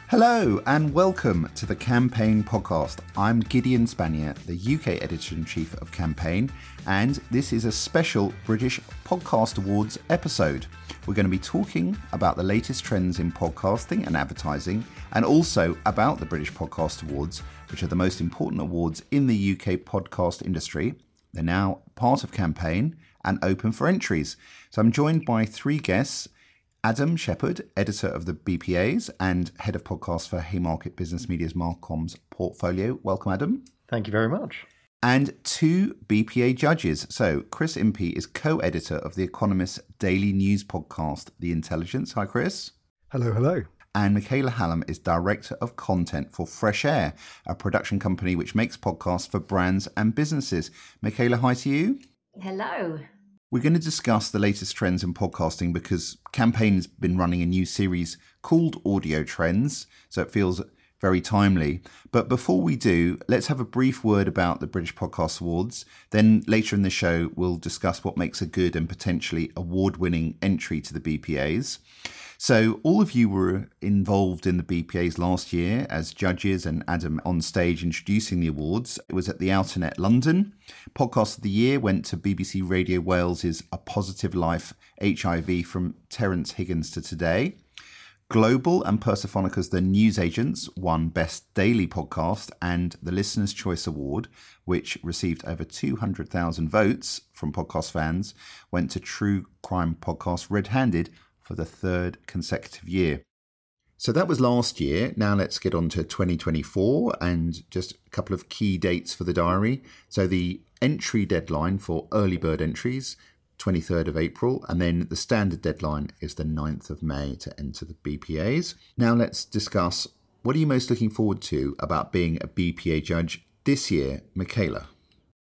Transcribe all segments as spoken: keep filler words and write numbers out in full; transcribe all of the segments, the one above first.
Hello and welcome to the Campaign podcast. I'm Gideon Spanier, the U K Editor-in-Chief of Campaign, and this is a special British Podcast Awards episode. We're going to be talking about the latest trends in podcasting and advertising, and also about the British Podcast Awards, which are the most important awards in the U K podcast industry. They're now part of Campaign and open for entries. So I'm joined by three guests. Adam Shepherd, editor of the B P As and head of podcasts for Haymarket Business Media's Marcoms portfolio. Welcome, Adam. Thank you very much. And two B P A judges. So Chris Impey is co-editor of The Economist's daily news podcast, The Intelligence. Hi, Chris. Hello, hello. And Michaela Hallam is director of content for Fresh Air, a production company which makes podcasts for brands and businesses. Michaela, hi to you. Hello. We're going to discuss the latest trends in podcasting because Campaign's been running a new series called Audio Trends, so it feels very timely. But before we do, let's have a brief word about the British Podcast Awards. Then later in the show, we'll discuss what makes a good and potentially award-winning entry to the B P As. So all of you were involved in the B P As last year as judges and Adam on stage introducing the awards. It was at the Outernet London. Podcast of the Year went to B B C Radio Wales's A Positive Life H I V from Terence Higgins to Today. Global and Persephonica's The Newsagents won Best Daily Podcast and the Listener's Choice Award, which received over two hundred thousand votes from podcast fans, went to true crime podcast Red Handed for the third consecutive year. So that was last year. Now let's get on to twenty twenty-four and just a couple of key dates for the diary. So the entry deadline for early bird entries, twenty-third of April, and then the standard deadline is the ninth of May to enter the B P As. Now let's discuss, what are you most looking forward to about being a B P A judge this year, Michaela?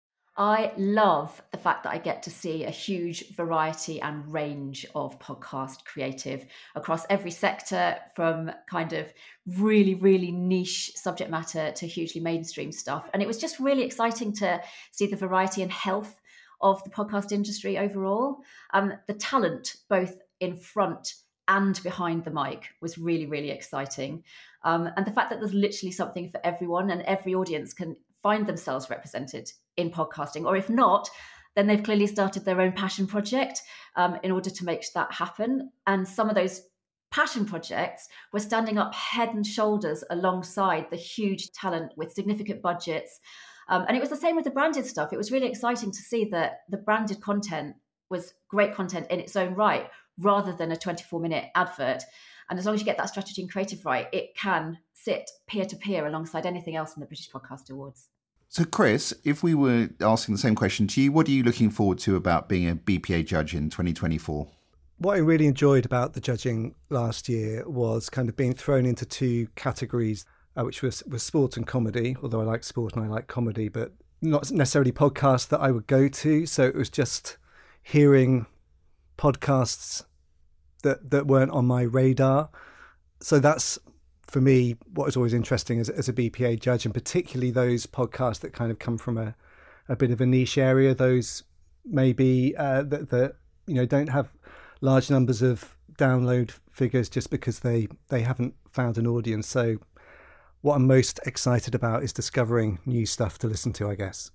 I love the fact that I get to see a huge variety and range of podcast creative across every sector, from kind of really, really niche subject matter to hugely mainstream stuff. And it was just really exciting to see the variety and health of the podcast industry overall. Um, the talent, both in front and behind the mic, was really, really exciting. Um, and the fact that there's literally something for everyone and every audience can find themselves represented in podcasting, or if not, then they've clearly started their own passion project um, in order to make that happen. And some of those passion projects were standing up head and shoulders alongside the huge talent with significant budgets. Um, and it was the same with the branded stuff. It was really exciting to see that the branded content was great content in its own right, rather than a twenty-four minute advert. And as long as you get that strategy and creative right, it can sit peer-to-peer alongside anything else in the British Podcast Awards. So Chris, if we were asking the same question to you, what are you looking forward to about being a B P A judge in twenty twenty-four? What I really enjoyed about the judging last year was kind of being thrown into two categories, uh, which was, was sport and comedy, although I like sport and I like comedy, but not necessarily podcasts that I would go to. So it was just hearing podcasts that, that weren't on my radar. So that's, for me, what is always interesting as, as a B P A judge, and particularly those podcasts that kind of come from a, a bit of a niche area, those maybe uh, that, that you know don't have large numbers of download figures just because they, they haven't found an audience. So what I'm most excited about is discovering new stuff to listen to, I guess.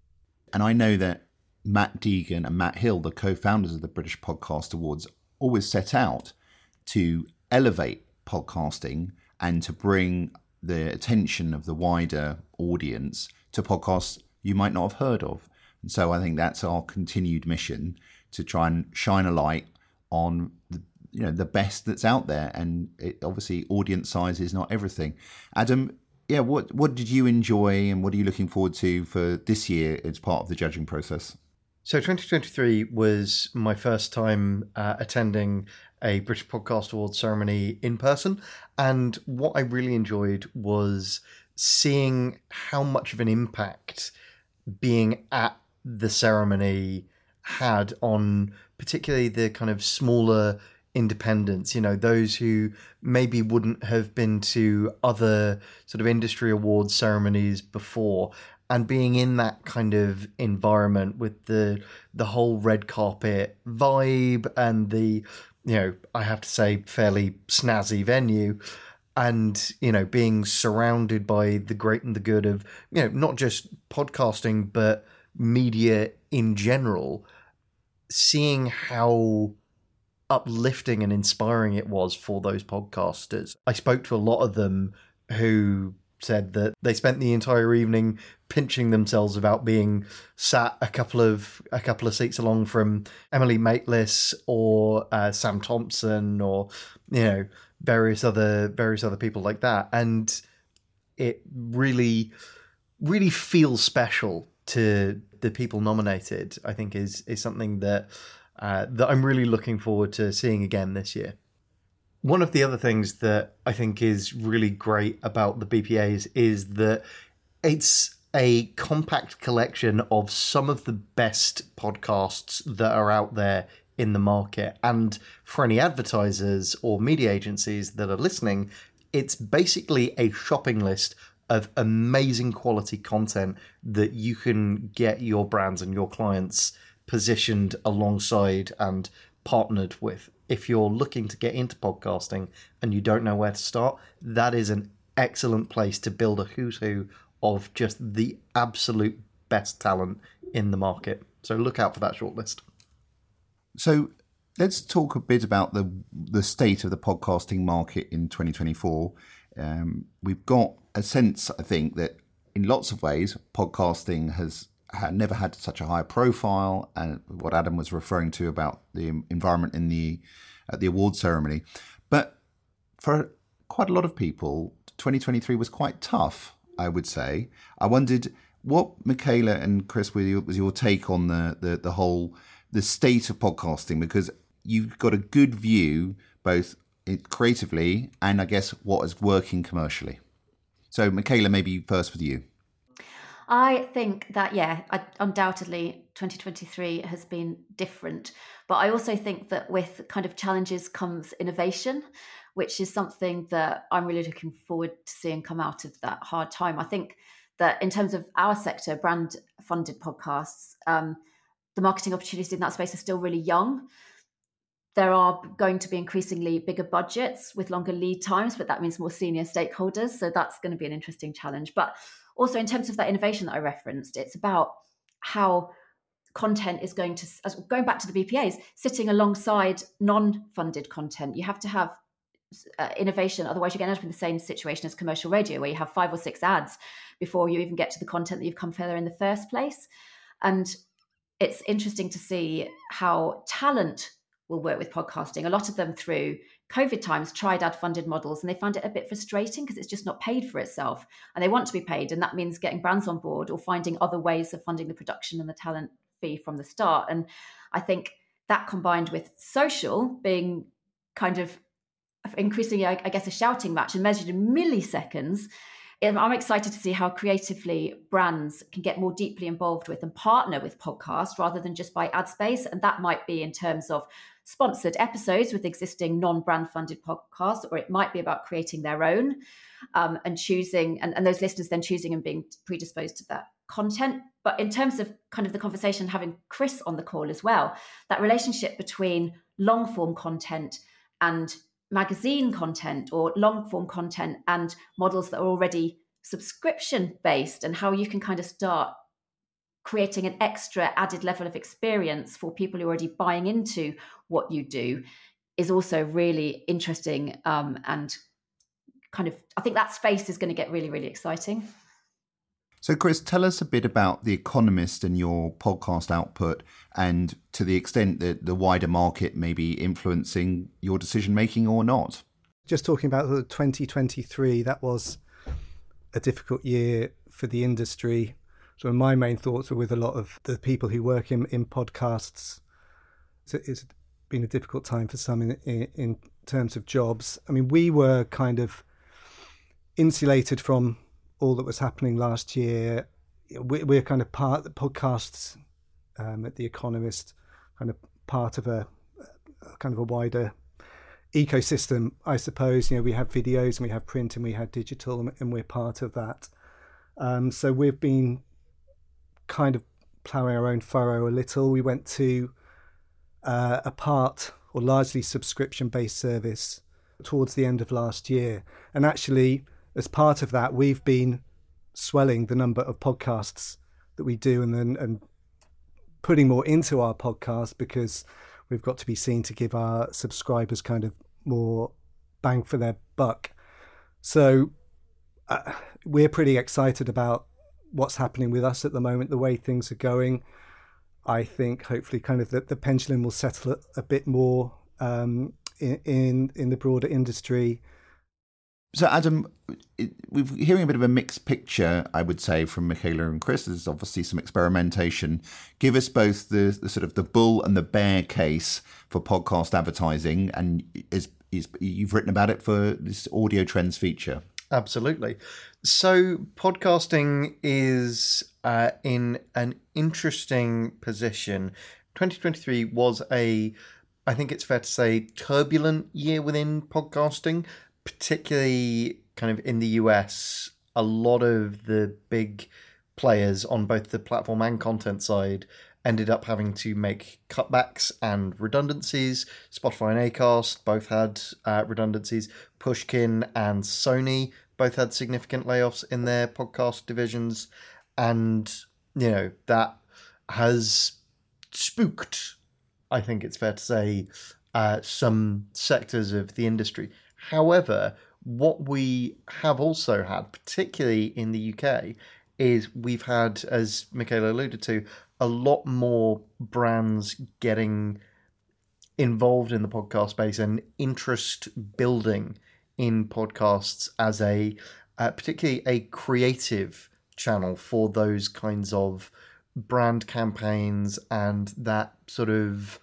And I know that Matt Deegan and Matt Hill, the co-founders of the British Podcast Awards, always set out to elevate podcasting and to bring the attention of the wider audience to podcasts you might not have heard of. And so I think that's our continued mission, to try and shine a light on the, you know, the best that's out there. And it, obviously audience size is not everything. Adam, yeah, what, what did you enjoy and what are you looking forward to for this year as part of the judging process? So twenty twenty-three was my first time uh, attending a British Podcast Awards ceremony in person. And what I really enjoyed was seeing how much of an impact being at the ceremony had on particularly the kind of smaller independents, you know, those who maybe wouldn't have been to other sort of industry awards ceremonies before. And being in that kind of environment with the the whole red carpet vibe and the, you know, I have to say, fairly snazzy venue, and, you know, being surrounded by the great and the good of, you know, not just podcasting, but media in general, seeing how uplifting and inspiring it was for those podcasters. I spoke to a lot of them who said that they spent the entire evening pinching themselves about being sat a couple of a couple of seats along from Emily Maitlis or uh, Sam Thompson, or, you know, various other various other people like that, and it really really feels special to the people nominated. I think is is something that uh, that I'm really looking forward to seeing again this year. One of the other things that I think is really great about the B P As is that it's a compact collection of some of the best podcasts that are out there in the market. And for any advertisers or media agencies that are listening, it's basically a shopping list of amazing quality content that you can get your brands and your clients positioned alongside and partnered with. If you're looking to get into podcasting and you don't know where to start, that is an excellent place to build a who's who of just the absolute best talent in the market. So look out for that shortlist. So let's talk a bit about the the state of the podcasting market in twenty twenty-four. Um, we've got a sense, I think, that in lots of ways, podcasting has had never had such a high profile, and what Adam was referring to about the environment in the at the award ceremony. But for quite a lot of people, twenty twenty-three was quite tough, I would say. I wondered what, Michaela and Chris, was your, was your take on the, the the whole the state of podcasting, because you've got a good view both creatively and I guess what is working commercially. So Michaela, maybe first with you. I think that, yeah, undoubtedly twenty twenty-three has been different. But I also think that with kind of challenges comes innovation, which is something that I'm really looking forward to seeing come out of that hard time. I think that in terms of our sector, brand-funded podcasts, um, the marketing opportunities in that space are still really young. There are going to be increasingly bigger budgets with longer lead times, but that means more senior stakeholders. So that's going to be an interesting challenge. But also in terms of that innovation that I referenced, it's about how content is going to, going back to the B P As, sitting alongside non-funded content. You have to have uh, innovation, otherwise you're going to end up in the same situation as commercial radio, where you have five or six ads before you even get to the content that you've come further in the first place. And it's interesting to see how talent will work with podcasting. A lot of them through COVID times tried ad-funded models, and they found it a bit frustrating because it's just not paid for itself, and they want to be paid, and that means getting brands on board or finding other ways of funding the production and the talent fee from the start. And I think that, combined with social being kind of increasingly, I guess, a shouting match and measured in milliseconds, I'm excited to see how creatively brands can get more deeply involved with and partner with podcasts rather than just buy ad space. And that might be in terms of sponsored episodes with existing non-brand funded podcasts, or it might be about creating their own um, and choosing, and, and those listeners then choosing and being predisposed to that content. But in terms of kind of the conversation, having Chris on the call as well, that relationship between long form content and magazine content, or long form content and models that are already subscription based, and how you can kind of start creating an extra added level of experience for people who are already buying into what you do, is also really interesting. Um, and kind of, I think that space is going to get really, really exciting. So, Chris, tell us a bit about The Economist and your podcast output, and to the extent that the wider market may be influencing your decision making or not. Just talking about the twenty twenty-three, that was a difficult year for the industry. So my main thoughts were with a lot of the people who work in, in podcasts. So it's been a difficult time for some in, in, in terms of jobs. I mean, we were kind of insulated from all that was happening last year. We, we're kind of part, the podcasts um, at The Economist, kind of part of a, a kind of a wider ecosystem, I suppose. You know, we have videos and we have print and we have digital, and, and we're part of that. Um, so we've been kind of ploughing our own furrow a little. We went to uh, a part or largely subscription-based service towards the end of last year. And actually, as part of that, we've been swelling the number of podcasts that we do and then and putting more into our podcast, because we've got to be seen to give our subscribers kind of more bang for their buck. So uh, we're pretty excited about what's happening with us at the moment, the way things are going. I think hopefully kind of the, the pendulum will settle a, a bit more um, in, in in the broader industry. So, Adam, we're hearing a bit of a mixed picture, I would say, from Michaela and Chris. There's obviously some experimentation. Give us both the, the sort of the bull and the bear case for podcast advertising, and is, is you've written about it for this Audio Trends feature. Absolutely. So, podcasting is uh, in an interesting position. twenty twenty-three was a, I think it's fair to say, turbulent year within podcasting. Particularly kind of in the U S, a lot of the big players on both the platform and content side ended up having to make cutbacks and redundancies. Spotify and Acast both had uh, redundancies. Pushkin and Sony both had significant layoffs in their podcast divisions. And, you know, that has spooked, I think it's fair to say, uh, some sectors of the industry. However, what we have also had, particularly in the U K, is we've had, as Michaela alluded to, a lot more brands getting involved in the podcast space and interest building in podcasts as a, uh, particularly a creative channel for those kinds of brand campaigns and that sort of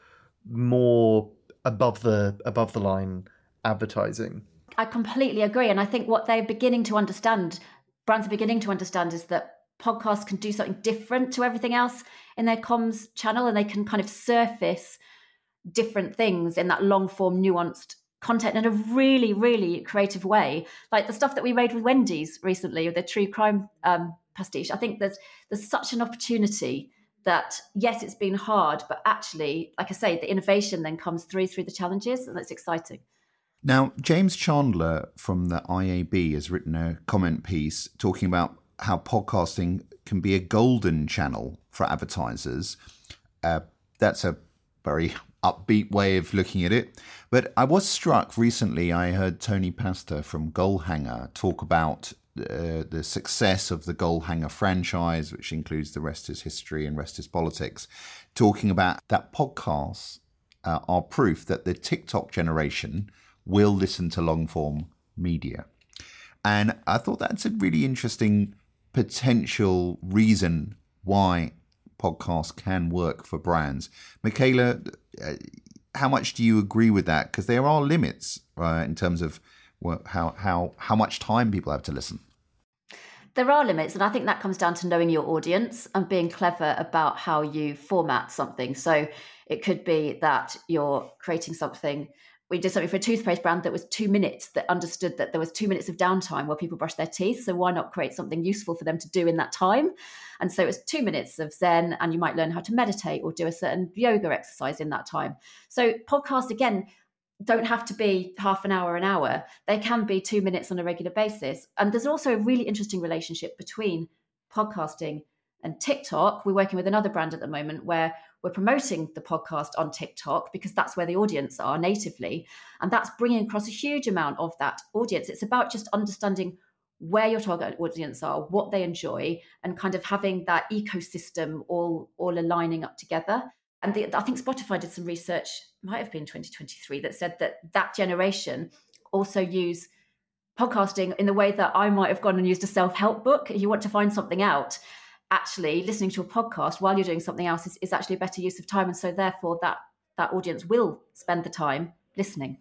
more above the above the line advertising. I completely agree. And I think what they're beginning to understand, brands are beginning to understand, is that podcasts can do something different to everything else in their comms channel, and they can kind of surface different things in that long form, nuanced content in a really, really creative way. Like the stuff that we made with Wendy's recently, or the true crime um, pastiche. I think there's there's such an opportunity that, yes, it's been hard, but actually, like I say, the innovation then comes through through the challenges, and that's exciting. Now, James Chandler from the I A B has written a comment piece talking about how podcasting can be a golden channel for advertisers. Uh, that's a very upbeat way of looking at it. But I was struck recently, I heard Tony Pastor from Goalhanger talk about uh, the success of the Goalhanger franchise, which includes The Rest is History and Rest is Politics, talking about that podcasts uh, are proof that the TikTok generation will listen to long-form media. And I thought that's a really interesting potential reason why podcasts can work for brands. Michaela, uh, how much do you agree with that? Because there are limits uh, in terms of well, how, how, how much time people have to listen. There are limits, and I think that comes down to knowing your audience and being clever about how you format something. So it could be that you're creating something. We did something for a toothpaste brand that was two minutes, that understood that there was two minutes of downtime where people brush their teeth. So why not create something useful for them to do in that time? And so it was two minutes of Zen, and you might learn how to meditate or do a certain yoga exercise in that time. So podcasts, again, don't have to be half an hour, an hour. They can be two minutes on a regular basis. And there's also a really interesting relationship between podcasting and TikTok. We're working with another brand at the moment where we're promoting the podcast on TikTok because that's where the audience are natively. And that's bringing across a huge amount of that audience. It's about just understanding where your target audience are, what they enjoy, and kind of having that ecosystem all, all aligning up together. And the, I think Spotify did some research, might have been twenty twenty-three, that said that that generation also use podcasting in the way that I might have gone and used a self-help book. If you want to find something out, actually listening to a podcast while you're doing something else is, is actually a better use of time. And so therefore that, that audience will spend the time listening.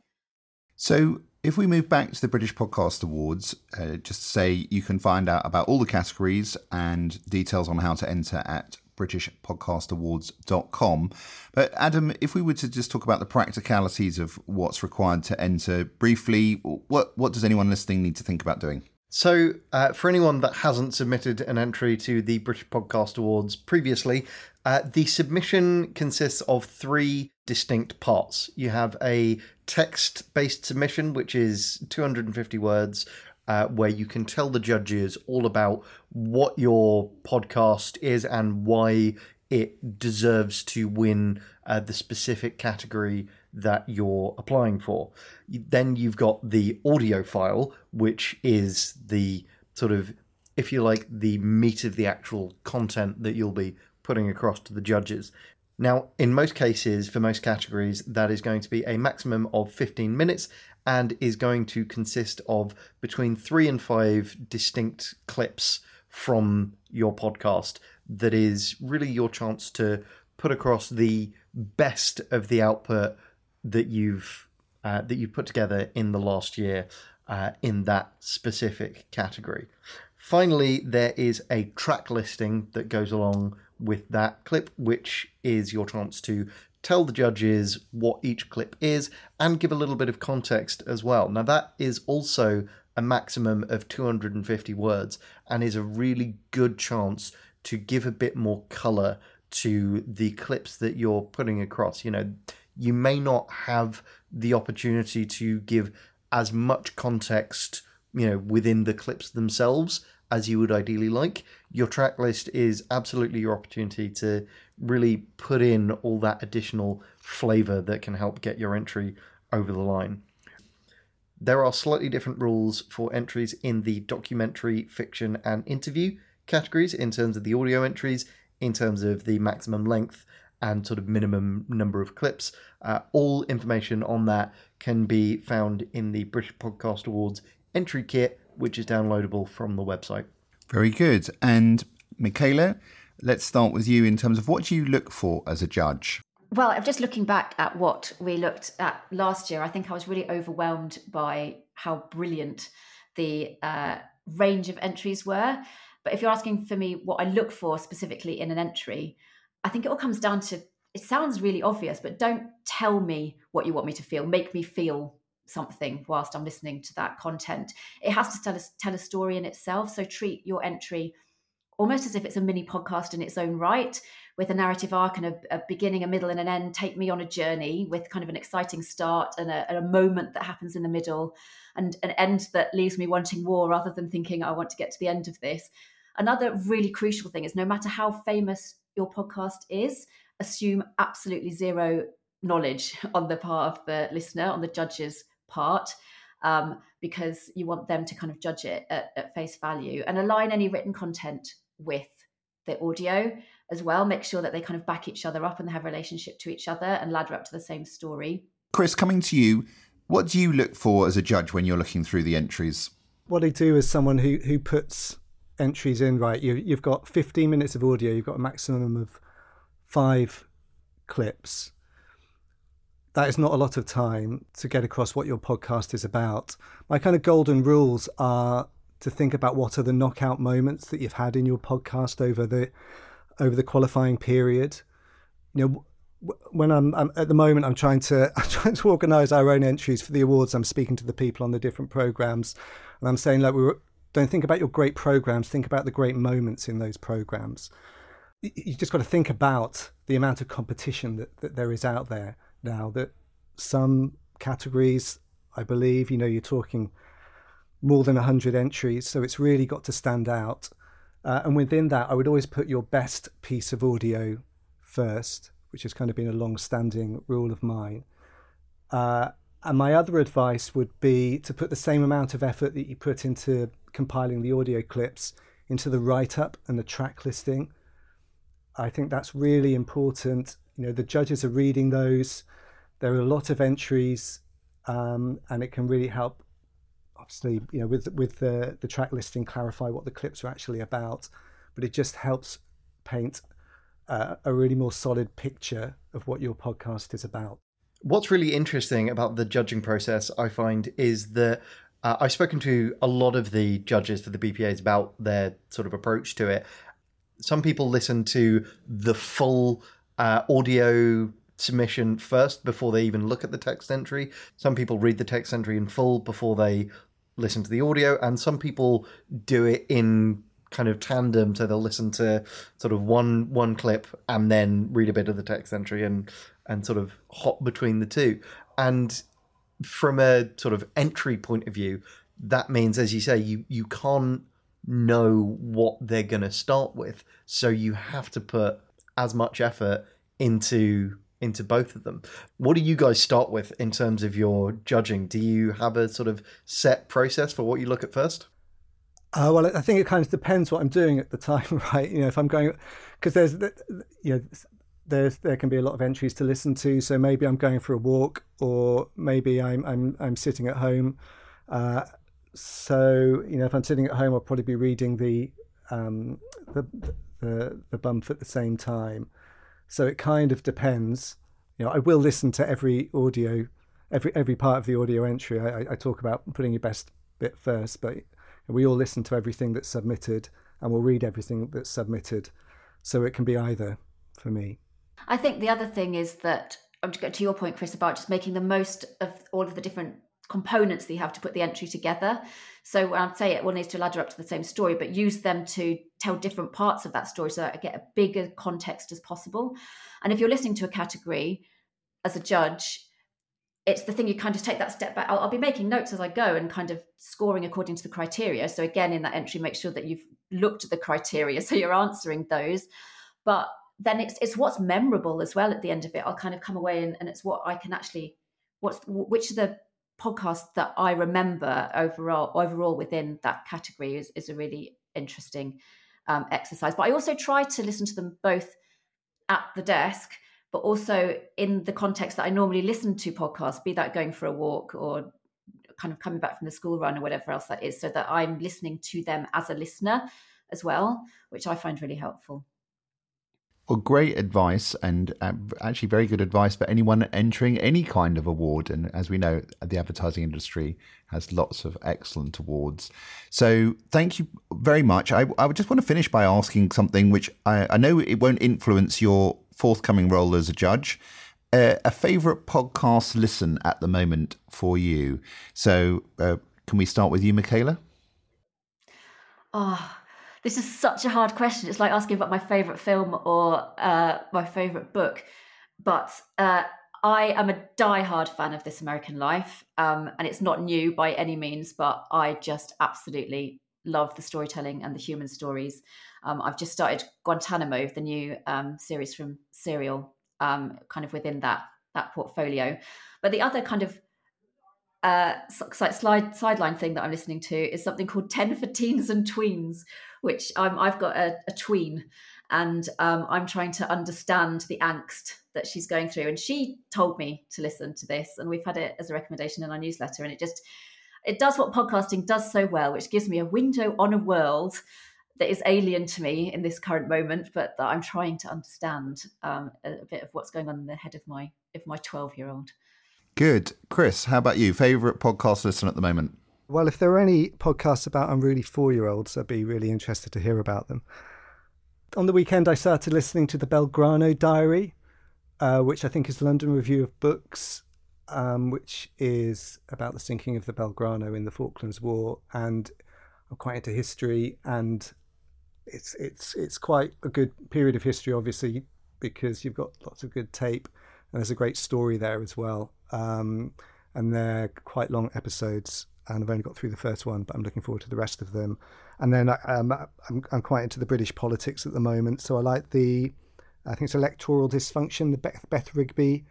So if we move back to the British Podcast Awards, uh, just to say you can find out about all the categories and details on how to enter at british podcast awards dot com. But Adam, if we were to just talk about the practicalities of what's required to enter briefly, what, what does anyone listening need to think about doing? So, uh, for anyone that hasn't submitted an entry to the British Podcast Awards previously, uh, the submission consists of three distinct parts. You have a text-based submission, which is two hundred fifty words, uh, where you can tell the judges all about what your podcast is and why it deserves to win uh, the specific category that you're applying for. Then you've got the audio file, which is the sort of, if you like, the meat of the actual content that you'll be putting across to the judges. Now, in most cases, for most categories, that is going to be a maximum of fifteen minutes and is going to consist of between three and five distinct clips from your podcast. That is really your chance to put across the best of the output that you've uh, that you've put together in the last year uh, in that specific category. Finally, there is a track listing that goes along with that clip, which is your chance to tell the judges what each clip is and give a little bit of context as well. Now, that is also a maximum of two hundred fifty words and is a really good chance to give a bit more colour to the clips that you're putting across. You know, you may not have the opportunity to give as much context, you know, within the clips themselves as you would ideally like. Your track list is absolutely your opportunity to really put in all that additional flavour that can help get your entry over the line. There are slightly different rules for entries in the documentary, fiction and interview categories in terms of the audio entries, in terms of the maximum length and sort of minimum number of clips. Uh, all information on that can be found in the British Podcast Awards entry kit, which is downloadable from the website. Very good. And Michaela, let's start with you in terms of what do you look for as a judge? Well, I'm just looking back at what we looked at last year. I think I was really overwhelmed by how brilliant the uh, range of entries were. But if you're asking for me what I look for specifically in an entry, I think it all comes down to, it sounds really obvious, but don't tell me what you want me to feel. Make me feel something whilst I'm listening to that content. It has to tell a, tell a story in itself. So treat your entry almost as if it's a mini podcast in its own right, with a narrative arc and a, a beginning, a middle and an end. Take me on a journey with kind of an exciting start and a, and a moment that happens in the middle and an end that leaves me wanting more rather than thinking I want to get to the end of this. Another really crucial thing is no matter how famous your podcast is, assume absolutely zero knowledge on the part of the listener, on the judge's part, um, because you want them to kind of judge it at, at face value, and align any written content with the audio as well. Make sure that they kind of back each other up and they have a relationship to each other and ladder up to the same story. Chris, coming to you, what do you look for as a judge when you're looking through the entries? What I do as someone who, who puts entries in, right, you, you've got fifteen minutes of audio, you've got a maximum of five clips. That is not a lot of time to get across what your podcast is about. My kind of golden rules are to think about what are the knockout moments that you've had in your podcast over the over the qualifying period. You know, when I'm, I'm at the moment, I'm trying to I'm trying to organise our own entries for the awards. I'm speaking to the people on the different programs, and I'm saying, like, we were, don't think about your great programs. Think about the great moments in those programs. You just got to think about the amount of competition that, that there is out there now. That some categories, I believe, you know, you're talking more than one hundred entries, so it's really got to stand out. Uh, and within that, I would always put your best piece of audio first, which has kind of been a long-standing rule of mine. Uh, and my other advice would be to put the same amount of effort that you put into compiling the audio clips into the write-up and the track listing. I think that's really important. You know, the judges are reading those. There are a lot of entries, um, and it can really help, obviously, you know, with with the, the track listing, clarify what the clips are actually about. But it just helps paint uh, a really more solid picture of what your podcast is about. What's really interesting about the judging process, I find, is that uh, I've spoken to a lot of the judges for the B P As about their sort of approach to it. Some people listen to the full uh, audio submission first before they even look at the text entry. Some people read the text entry in full before they listen to the audio, and some people do it in kind of tandem, so they'll listen to sort of one one clip and then read a bit of the text entry and and sort of hop between the two. And from a sort of entry point of view, that means, as you say, you you can't know what they're going to start with, so you have to put as much effort into into both of them. What do you guys start with in terms of your judging? Do you have a sort of set process for what you look at first? Uh, well, I think it kind of depends what I'm doing at the time, right? You know, if I'm going, because there's, you know, there's there can be a lot of entries to listen to. So maybe I'm going for a walk, or maybe I'm I'm I'm sitting at home. Uh, so you know, if I'm sitting at home, I'll probably be reading the um, the, the the bump at the same time. So it kind of depends. You know, I will listen to every audio, every every part of the audio entry. I, I talk about putting your best bit first, but we all listen to everything that's submitted, and we'll read everything that's submitted. So it can be either for me. I think the other thing is that, to your point, Chris, about just making the most of all of the different components that you have to put the entry together. So I'd say it all needs to ladder up to the same story, but use them to tell different parts of that story so that I get a bigger context as possible. And if you're listening to a category as a judge, it's the thing, you kind of take that step back. I'll, I'll be making notes as I go and kind of scoring according to the criteria. So again, in that entry, make sure that you've looked at the criteria, so you're answering those. But then it's it's what's memorable as well at the end of it. I'll kind of come away and, and it's what I can actually, what's which of the podcasts that I remember overall overall within that category is, is a really interesting um, exercise. But I also try to listen to them both at the desk, but also in the context that I normally listen to podcasts, be that going for a walk or kind of coming back from the school run or whatever else that is, so that I'm listening to them as a listener as well, which I find really helpful. Well, great advice, and actually very good advice for anyone entering any kind of award. And as we know, the advertising industry has lots of excellent awards. So thank you very much. I, I would just want to finish by asking something which I, I know it won't influence your forthcoming role as a judge. Uh, a favourite podcast listen at the moment for you? So uh, can we start with you, Michaela? Oh, this is such a hard question. It's like asking about my favourite film or uh, my favourite book. But uh, I am a diehard fan of This American Life. Um, and it's not new by any means, but I just absolutely love the storytelling and the human stories. Um, I've just started Guantanamo, the new um, series from Serial, um, kind of within that that portfolio. But the other kind of uh, slide sideline thing that I'm listening to is something called ten for Teens and Tweens, which um, I've got a, a tween, and um, I'm trying to understand the angst that she's going through. And she told me to listen to this, and we've had it as a recommendation in our newsletter. And it just it does what podcasting does so well, which gives me a window on a world that is alien to me in this current moment, but that I'm trying to understand um, a, a bit of what's going on in the head of my of my twelve-year-old. Good. Chris, how about you? Favourite podcast listen at the moment? Well, if there are any podcasts about unruly four-year-olds, I'd be really interested to hear about them. On the weekend, I started listening to the Belgrano Diary, uh, which I think is London Review of Books, um, which is about the sinking of the Belgrano in the Falklands War. And I'm quite into history, and it's it's it's quite a good period of history, obviously, because you've got lots of good tape, and there's a great story there as well. Um, and they're quite long episodes, and I've only got through the first one, but I'm looking forward to the rest of them. And then um, I'm, I'm quite into the British politics at the moment, so I like the, I think it's Electoral Dysfunction, the Beth, Beth Rigby,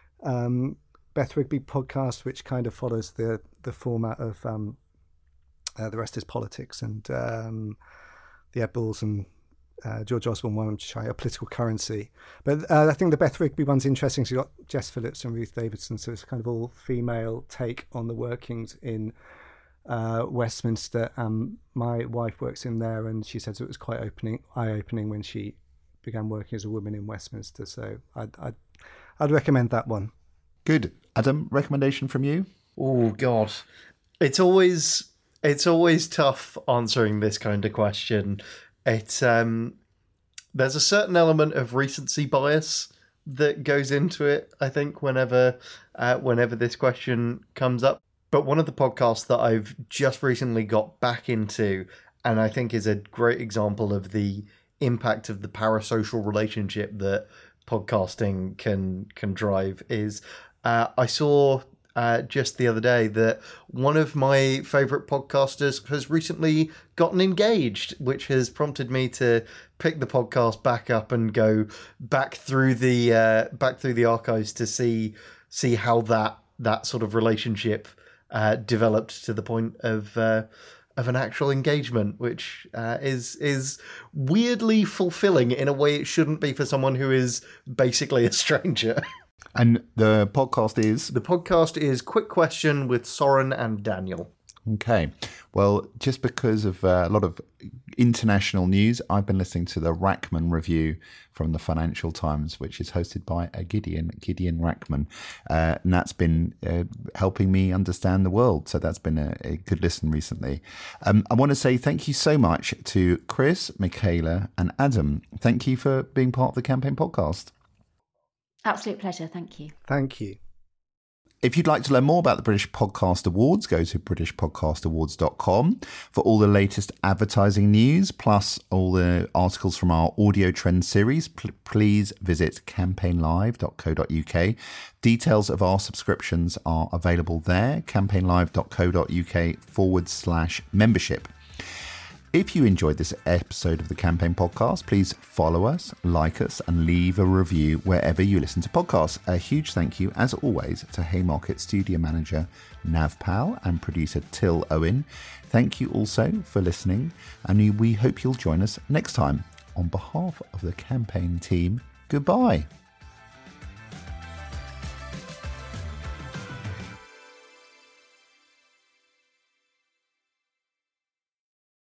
um, Beth Rigby podcast, which kind of follows the the format of um, uh, The Rest is Politics, and um, the Ed Balls and uh, George Osborne one, which is a political currency. But uh, I think the Beth Rigby one's interesting. So you've got Jess Phillips and Ruth Davidson, so it's kind of all female take on the workings in uh, Westminster. Um, my wife works in there, and she says it was quite opening, eye-opening when she began working as a woman in Westminster. So I'd, I'd, I'd recommend that one. Good. Adam, recommendation from you? Oh, God. It's always... It's always tough answering this kind of question. It, um, there's a certain element of recency bias that goes into it, I think, whenever uh, whenever this question comes up. But one of the podcasts that I've just recently got back into, and I think is a great example of the impact of the parasocial relationship that podcasting can can drive, is uh, I saw uh, just the other day that one of my favourite podcasters has recently gotten engaged, which has prompted me to pick the podcast back up and go back through the uh, back through the archives to see see how that that sort of relationship uh, developed to the point of uh, of an actual engagement, which uh, is is weirdly fulfilling in a way it shouldn't be for someone who is basically a stranger. And the podcast is? The podcast is Quick Question with Soren and Daniel. Okay. Well, just because of uh, a lot of international news, I've been listening to the Rachman Review from the Financial Times, which is hosted by a Gideon, Gideon Rachman. Uh, and that's been uh, helping me understand the world. So that's been a, a good listen recently. Um, I want to say thank you so much to Chris, Michaela and Adam. Thank you for being part of the Campaign Podcast. Absolute pleasure. Thank you. Thank you. If you'd like to learn more about the British Podcast Awards, go to british podcast awards dot com for all the latest advertising news, plus all the articles from our Audio Trends series. P- please visit campaign live dot co dot uk. Details of our subscriptions are available there, campaign live dot co dot uk forward slash membership. If you enjoyed this episode of the Campaign Podcast, please follow us, like us, and leave a review wherever you listen to podcasts. A huge thank you, as always, to Haymarket Studio Manager Nav Pal and producer Till Owen. Thank you also for listening, and we hope you'll join us next time. On behalf of the campaign team, goodbye.